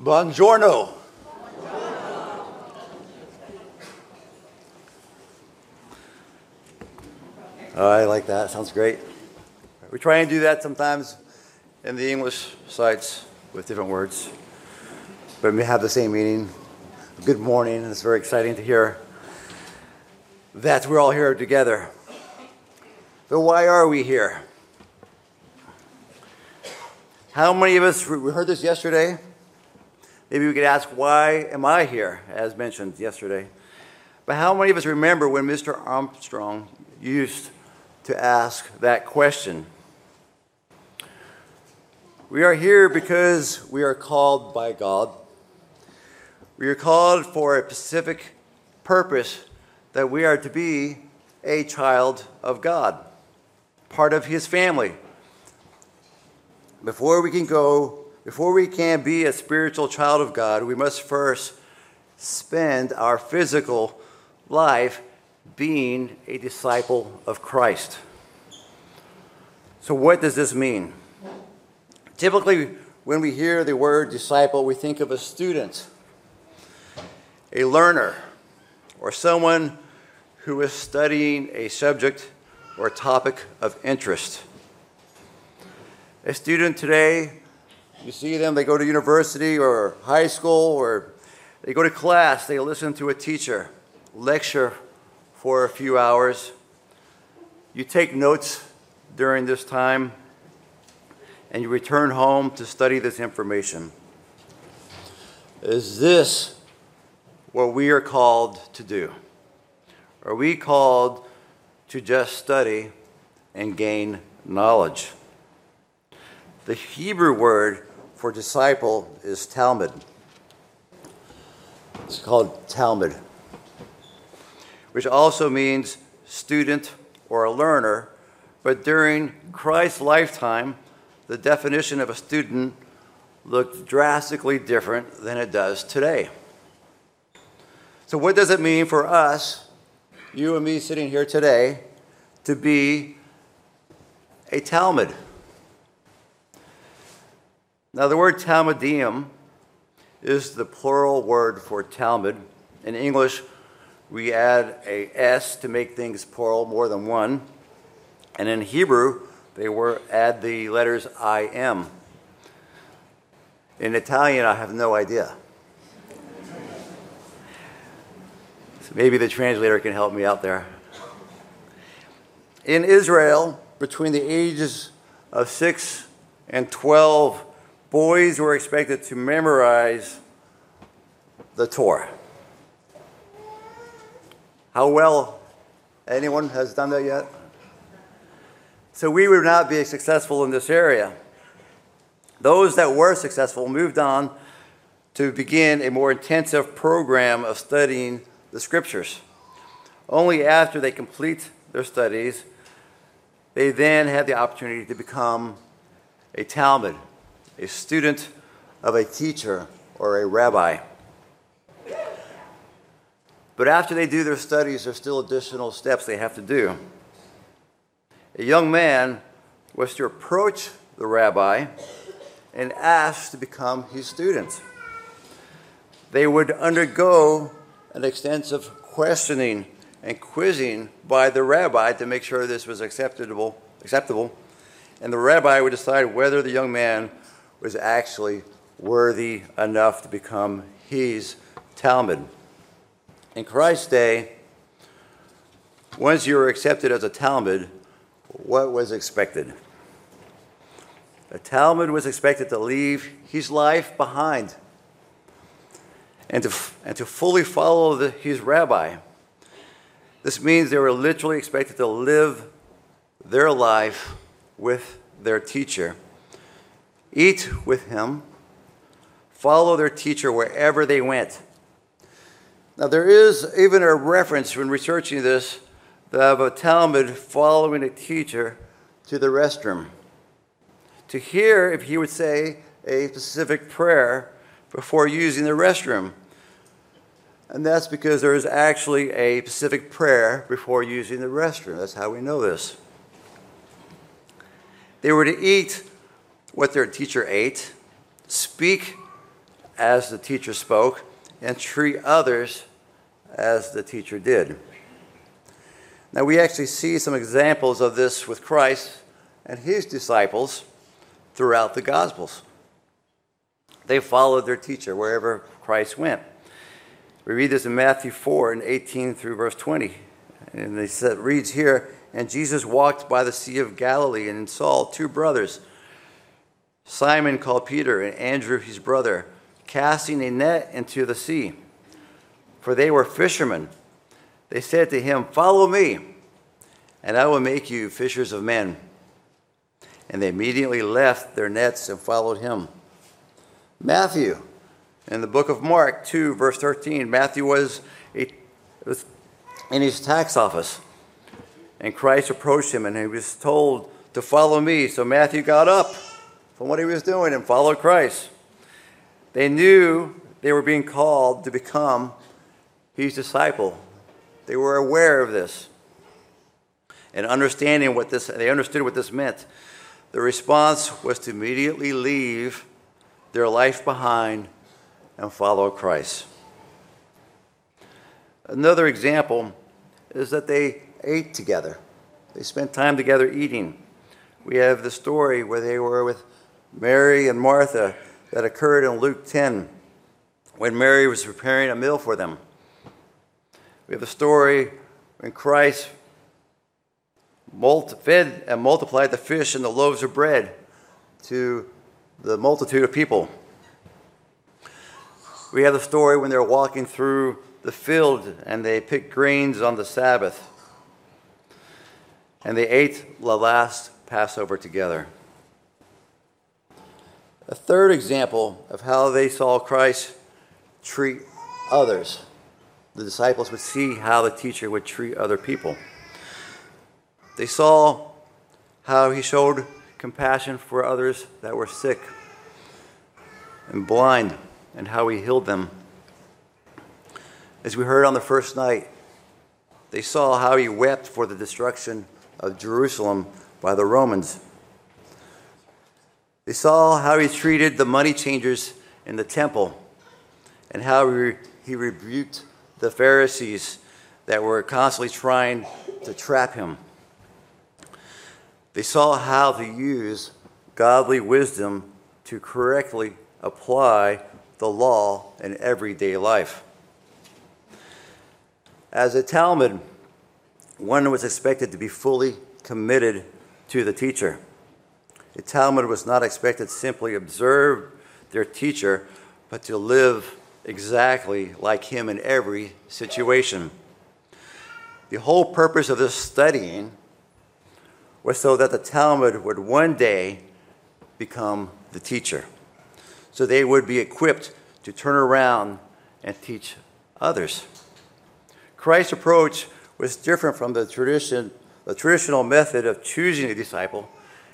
Buongiorno. Oh, I like that. Sounds great. We try and do that sometimes in the English sites with different words, but we have the same meaning. Good morning. It's very exciting to hear that we're all here together. But why are we here? How many of us, we heard this yesterday? Maybe we could ask, why am I here, as mentioned yesterday? But how many of us remember when Mr. Armstrong used to ask that question? We are here because we are called by God. We are called for a specific purpose, that we are to be a child of God, part of His family. Before we can be a spiritual child of God, we must first spend our physical life being a disciple of Christ. So what does this mean? Typically, when we hear the word disciple, we think of a student, a learner, or someone who is studying a subject or topic of interest. A student today, you see them, they go to university or high school, or they go to class, they listen to a teacher lecture for a few hours. You take notes during this time, and you return home to study this information. Is this what we are called to do? Are we called to just study and gain knowledge? The Hebrew word for disciple is Talmud. It's called Talmud, which also means student or a learner. But during Christ's lifetime, the definition of a student looked drastically different than it does today. So what does it mean for us, you and me sitting here today, to be a Talmud? Now, the word Talmudim is the plural word for Talmud. In English, we add a S to make things plural, more than one. And in Hebrew, they add the letters I-M. In Italian, I have no idea. So maybe the translator can help me out there. In Israel, between the ages of 6 and 12, boys were expected to memorize the Torah. How well? Anyone has done that yet? So we would not be successful in this area. Those that were successful moved on to begin a more intensive program of studying the scriptures. Only after they complete their studies, they then had the opportunity to become a Talmud, a student of a teacher or a rabbi. But after they do their studies, there's still additional steps they have to do. A young man was to approach the rabbi and ask to become his student. They would undergo an extensive questioning and quizzing by the rabbi to make sure this was acceptable, and the rabbi would decide whether the young man was actually worthy enough to become his Talmud. In Christ's day, once you were accepted as a Talmud, what was expected? A Talmud was expected to leave his life behind and to fully follow his rabbi. This means they were literally expected to live their life with their teacher, eat with him, follow their teacher wherever they went. Now, there is even a reference when researching this of a Talmud following a teacher to the restroom to hear if he would say a specific prayer before using the restroom. And that's because there is actually a specific prayer before using the restroom. That's how we know this. They were to eat what their teacher ate, speak as the teacher spoke and treat others as the teacher did. Now, we actually see some examples of this with Christ and his disciples throughout the Gospels. They followed their teacher wherever Christ went. We read this in Matthew 4 and 18 through verse 20. And it reads here, "And Jesus walked by the Sea of Galilee and saw two brothers, Simon called Peter and Andrew his brother, casting a net into the sea, for they were fishermen. They said to him, 'Follow me, and I will make you fishers of men.' And they immediately left their nets and followed him." Matthew, in the book of Mark 2, verse 13, Matthew was in his tax office, and Christ approached him, and he was told to follow me. So Matthew got up from what he was doing and followed Christ. They knew they were being called to become his disciple. They were aware of this and they understood what this meant. The response was to immediately leave their life behind and follow Christ. Another example is that they ate together. They spent time together eating. We have the story where they were with Mary and Martha that occurred in Luke 10 when Mary was preparing a meal for them. We have the story when Christ fed and multiplied the fish and the loaves of bread to the multitude of people. We have the story when they're walking through the field and they picked grains on the Sabbath. And they ate the last Passover together. A third example of how they saw Christ treat others. The disciples would see how the teacher would treat other people. They saw how he showed compassion for others that were sick and blind, and how he healed them. As we heard on the first night, they saw how he wept for the destruction of Jerusalem by the Romans. They saw how he treated the money changers in the temple and how he rebuked the Pharisees that were constantly trying to trap him. They saw how to use godly wisdom to correctly apply the law in everyday life. As a Talmud, one was expected to be fully committed to the teacher. A Talmud was not expected to simply observe their teacher, but to live exactly like him in every situation. The whole purpose of this studying was so that the Talmud would one day become the teacher. So they would be equipped to turn around and teach others. Christ's approach was different from the traditional method of choosing a disciple.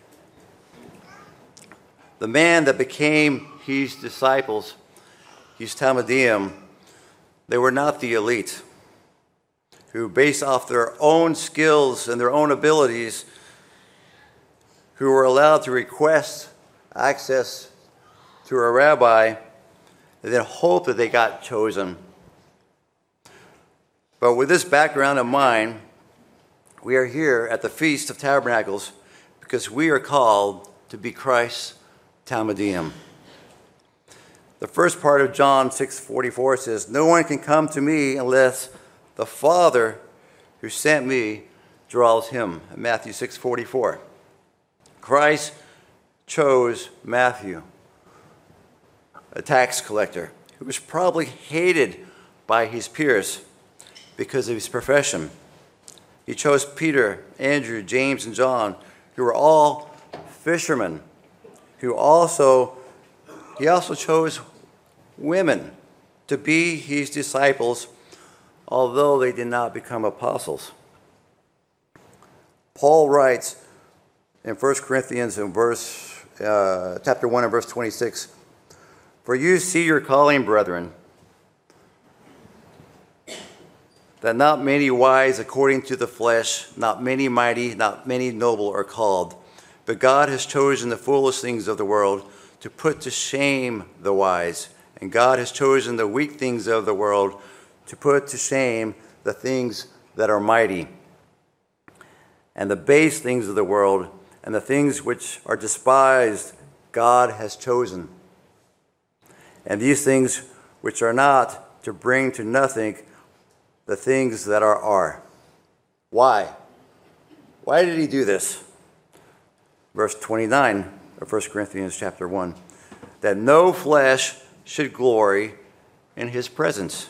The man that became his disciples, his Talmudim, they were not the elite, who based off their own skills and their own abilities, who were allowed to request access to a rabbi and then hope that they got chosen. But with this background in mind, we are here at the Feast of Tabernacles because we are called to be Christ's Talmudim. The first part of John 6:44 says, "No one can come to me unless the Father who sent me draws him." Matthew 6:44. Christ chose Matthew, a tax collector who was probably hated by his peers because of his profession. He chose Peter, Andrew, James, and John, who were all fishermen. He also chose women to be his disciples, although they did not become apostles. Paul writes in 1 Corinthians chapter 1 and verse 26, "For you see your calling, brethren, that not many wise according to the flesh, not many mighty, not many noble are called. But God has chosen the foolish things of the world to put to shame the wise, And God has chosen the weak things of the world to put to shame the things that are mighty, and the base things of the world, and the things which are despised, God has chosen. And these things which are not, to bring to nothing the things that are. Why? Why did he do this? Verse 29 of 1 Corinthians chapter 1. That no flesh should glory in his presence.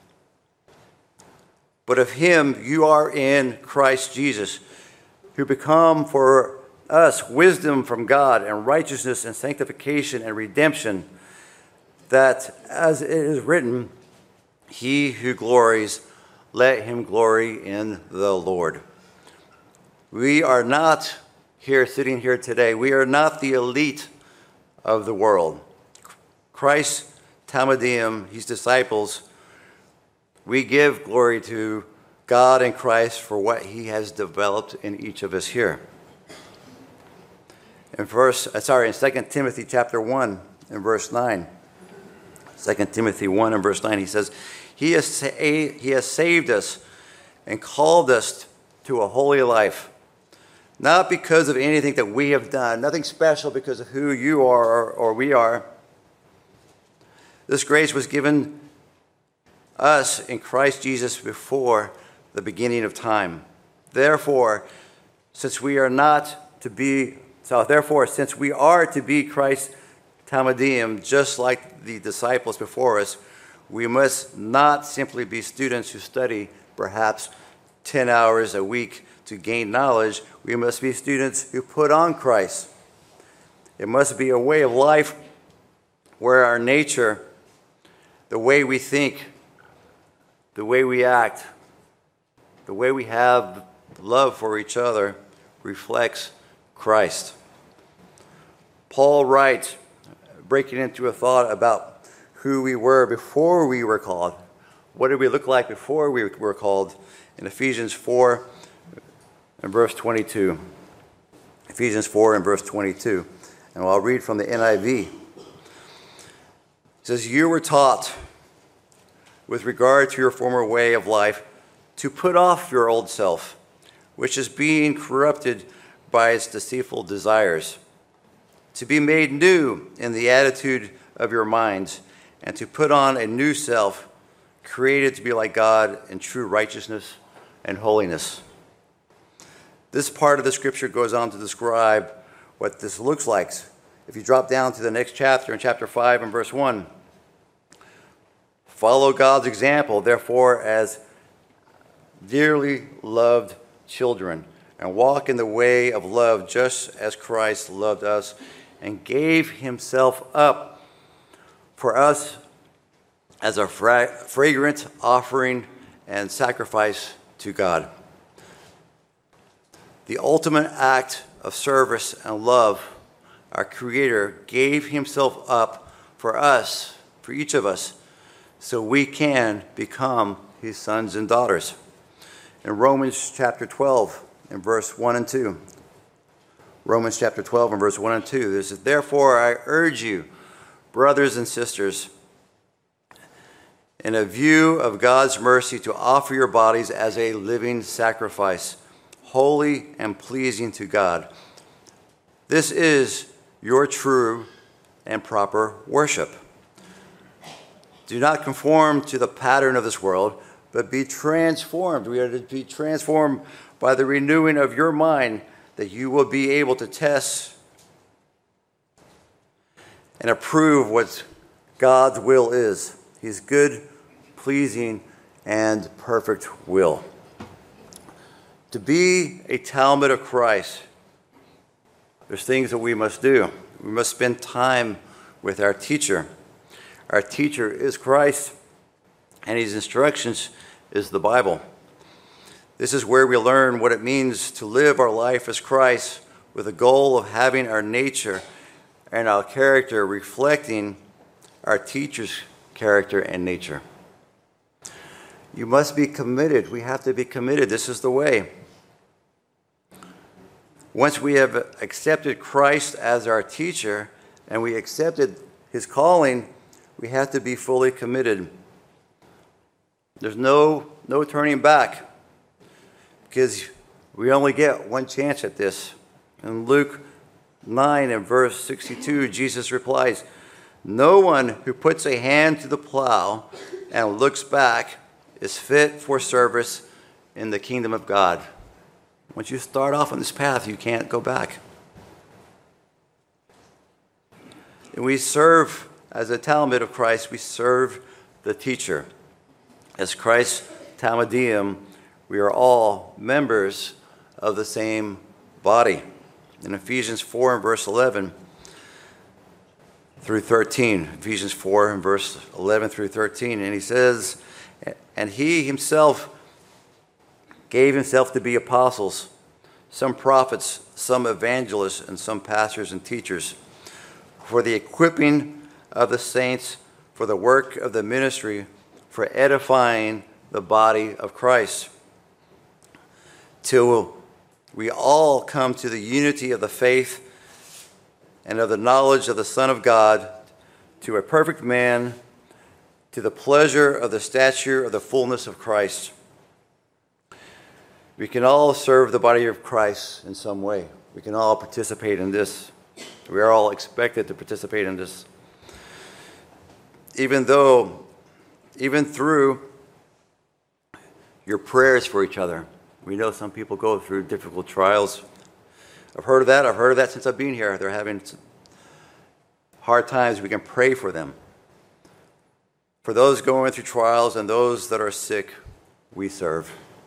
But of him you are in Christ Jesus, who become for us wisdom from God and righteousness and sanctification and redemption, that as it is written, he who glories, let him glory in the Lord. We are not sitting here today. We are not the elite of the world. Christ, Talmudim, his disciples, we give glory to God and Christ for what he has developed in each of us here. In 2 Timothy chapter 1 and verse 9. 2 Timothy 1 and verse 9, he says, He has saved us and called us to a holy life, not because of anything that we have done, nothing special because of who you are or we are. This grace was given us in Christ Jesus before the beginning of time. Therefore, since we are to be Christ's Talmudim, just like the disciples before us, we must not simply be students who study perhaps 10 hours a week to gain knowledge. We must be students who put on Christ. It must be a way of life where our nature, the way we think, the way we act, the way we have love for each other reflects Christ. Paul writes, breaking into a thought about who we were before we were called. What did we look like before we were called? In Ephesians 4 and verse 22. Ephesians 4 and verse 22. And I'll read from the NIV. It says, You were taught, with regard to your former way of life, to put off your old self, which is being corrupted by its deceitful desires, to be made new in the attitude of your minds, and to put on a new self, created to be like God in true righteousness and holiness. This part of the scripture goes on to describe what this looks like. If you drop down to the next chapter, in chapter 5 and verse 1, follow God's example, therefore, as dearly loved children, and walk in the way of love just as Christ loved us and gave himself up for us as a fragrant offering and sacrifice to God. The ultimate act of service and love, our Creator gave himself up for us, for each of us, so we can become his sons and daughters. In Romans chapter 12 and verse 1 and 2. Romans chapter 12 and verse 1 and 2. This is, Therefore I urge you, brothers and sisters, in a view of God's mercy, to offer your bodies as a living sacrifice, holy and pleasing to God. This is your true and proper worship. Do not conform to the pattern of this world, but be transformed. We are to be transformed by the renewing of your mind, that you will be able to test and approve what God's will is, his good, pleasing, and perfect will. To be a Talmud of Christ, there's things that we must do. We must spend time with our teacher. Our teacher is Christ, and his instructions is the Bible. This is where we learn what it means to live our life as Christ, with the goal of having our nature and our character reflecting our teacher's character and nature. You must be committed. We have to be committed. This is the way. Once we have accepted Christ as our teacher and we accepted his calling, we have to be fully committed. There's no turning back, because we only get one chance at this. In Luke 9 and verse 62, Jesus replies, "No one who puts a hand to the plow and looks back is fit for service in the kingdom of God." Once you start off on this path, you can't go back. And we serve, as a Talmud of Christ, we serve the teacher. As Christ's Talmudim, we are all members of the same body. In Ephesians 4 and verse 11 through 13, Ephesians 4 and verse 11 through 13, and he says, "And he himself gave himself to be apostles, some prophets, some evangelists, and some pastors and teachers, for the equipping of the saints, for the work of the ministry, for edifying the body of Christ, till we all come to the unity of the faith and of the knowledge of the Son of God, to a perfect man, to the pleasure of the stature of the fullness of Christ." We can all serve the body of Christ in some way. We can all participate in this. We are all expected to participate in this. Even through your prayers for each other. We know some people go through difficult trials. I've heard of that. I've heard of that since I've been here. They're having hard times. We can pray for them. For those going through trials and those that are sick, we serve.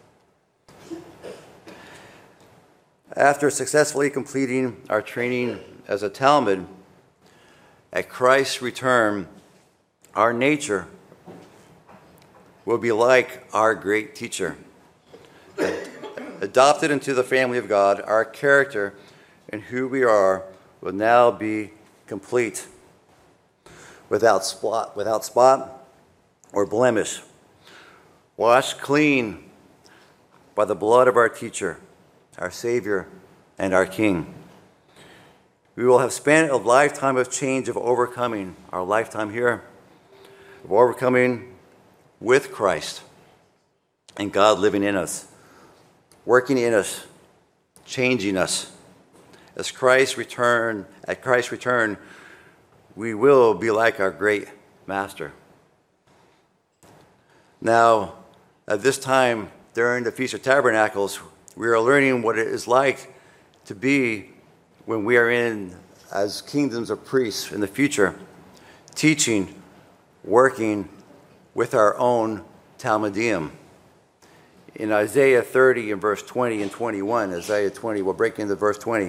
After successfully completing our training as a Talmud, at Christ's return, our nature will be like our great teacher. Adopted into the family of God, our character and who we are will now be complete, without spot or blemish, washed clean by the blood of our teacher, our Savior, and our King. We will have spent a lifetime of change, of overcoming, our lifetime here, of overcoming with Christ and God living in us, working in us, changing us. At Christ's return, we will be like our great Master. Now, at this time, during the Feast of Tabernacles, we are learning what it is like to be when we are in as kingdoms of priests in the future, teaching, working with our own Talmudim. In Isaiah 30 and verse 20 and 21, Isaiah 20, we'll break into verse 20.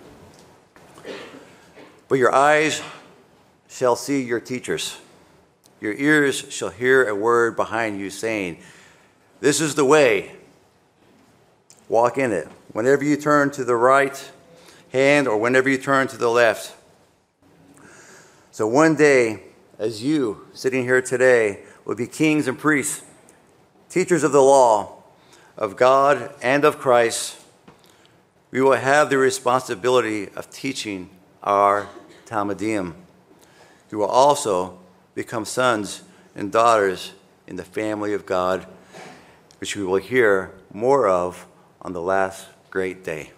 "But your eyes shall see your teachers. Your ears shall hear a word behind you saying, 'This is the way. Walk in it.' Whenever you turn to the right hand or whenever you turn to the left." So one day, as you sitting here today will be kings and priests, teachers of the law, of God and of Christ, we will have the responsibility of teaching our Talmudim, who will also become sons and daughters in the family of God, which we will hear more of on the last great day.